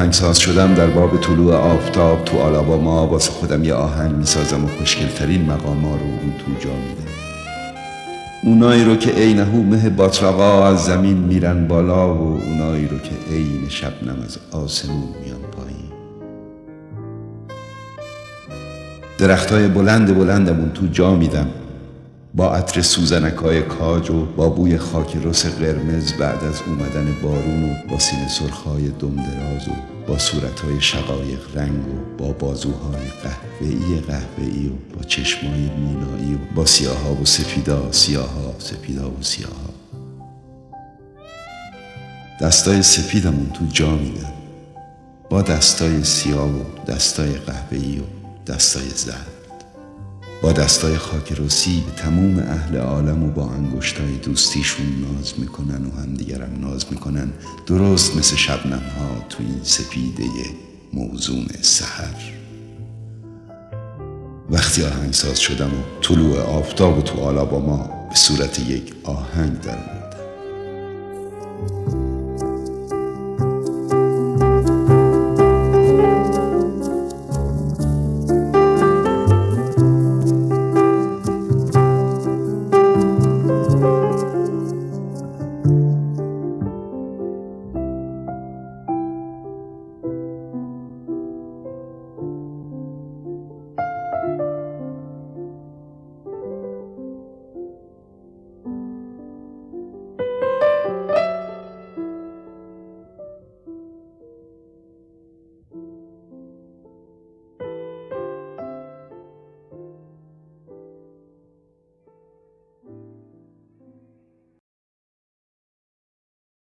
آهنگساز شدم در باب طلوع آفتاب تو آلاباما، واسه خودم یه آهنگ میسازم و خوشگلترین مقاما رو اون تو جا میدم. اونایی رو که عین مه باتراقا از زمین میرن بالا و اونایی رو که عین شبنم از آسمون میان پایین. درختای بلند بلندمون تو جا میدم، با عطر سوزنکای کاج و با بوی خاک رس قرمز بعد از اومدن بارون و با سینه سرخای دمدراز و با صورتهای شقایق رنگ و با بازوهای قهوه‌ای و با چشمای مینایی و با سیاها و سپیدا، سیاها و سیاها. دستای سپیدمون تو جا میدم، با دستای سیاه و دستای قهوه‌ای و دستای زرد، با دستای خاکرسی به تموم اهل عالم و با انگشتای دوستیشون ناز میکنن و همدیگرم ناز میکنن، درست مثل شبنم ها تو این سپیده موزون سحر. وقتی آهنگساز شدم و طلوع آفتاب و تو آلاباما به صورت یک آهنگ در